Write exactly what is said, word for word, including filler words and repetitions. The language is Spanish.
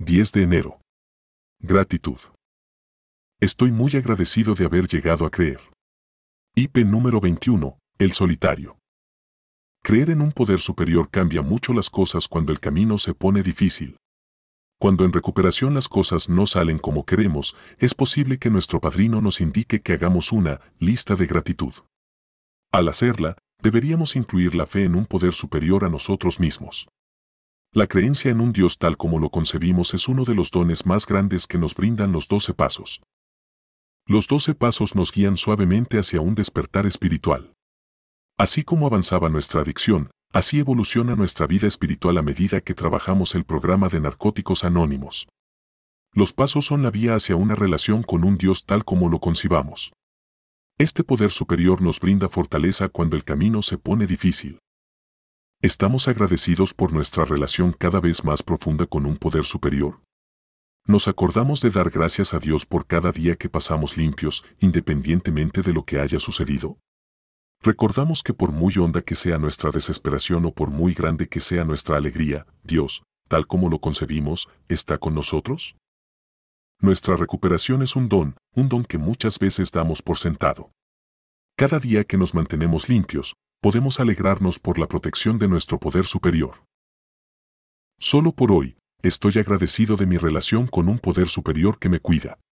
diez de enero. Gratitud. Estoy muy agradecido de haber llegado a creer. I P número veintiuno. El solitario. Creer en un poder superior cambia mucho las cosas cuando el camino se pone difícil. Cuando en recuperación las cosas no salen como queremos, es posible que nuestro padrino nos indique que hagamos una lista de gratitud. Al hacerla, deberíamos incluir la fe en un poder superior a nosotros mismos. La creencia en un Dios tal como lo concebimos es uno de los dones más grandes que nos brindan los doce pasos. Los doce pasos nos guían suavemente hacia un despertar espiritual. Así como avanzaba nuestra adicción, así evoluciona nuestra vida espiritual a medida que trabajamos el programa de Narcóticos Anónimos. Los pasos son la vía hacia una relación con un Dios tal como lo concibamos. Este poder superior nos brinda fortaleza cuando el camino se pone difícil. ¿Estamos agradecidos por nuestra relación cada vez más profunda con un poder superior? ¿Nos acordamos de dar gracias a Dios por cada día que pasamos limpios, independientemente de lo que haya sucedido? ¿Recordamos que por muy honda que sea nuestra desesperación o por muy grande que sea nuestra alegría, Dios, tal como lo concebimos, está con nosotros? Nuestra recuperación es un don, un don que muchas veces damos por sentado. Cada día que nos mantenemos limpios, podemos alegrarnos por la protección de nuestro poder superior. Solo por hoy, estoy agradecido de mi relación con un poder superior que me cuida.